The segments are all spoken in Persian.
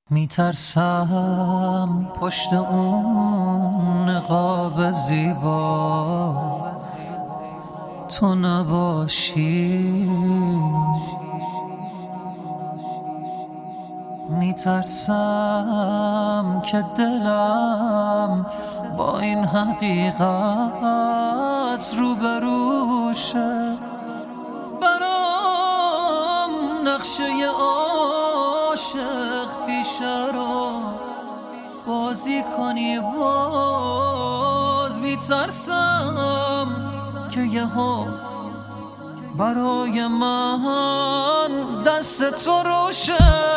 میترسم پشت اون نقاب زیبا تو نباشی، میترسم که دلم با این حقیقت روبروشه. برام نقشه عاشق پیشه رو بازی کنی، باز میترسم که یهو برای من دست تو روشه.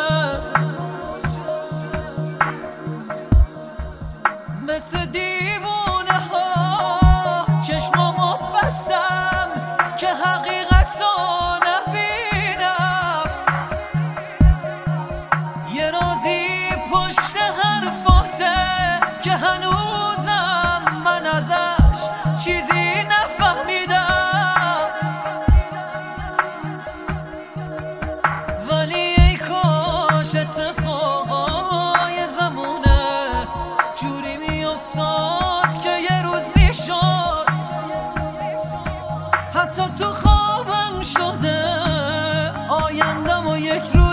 مثل دیوونه ها چشمامو بستم که حقیقت رو نبینم، یه رازی پشت حرفاته که هنوزم من ازش چیزی نفهمیدم. ولی ای کاش اتفاقای زمونه جوری میافتاد که یه روز میشد حتی تو خوابم شده آیندم و یک روز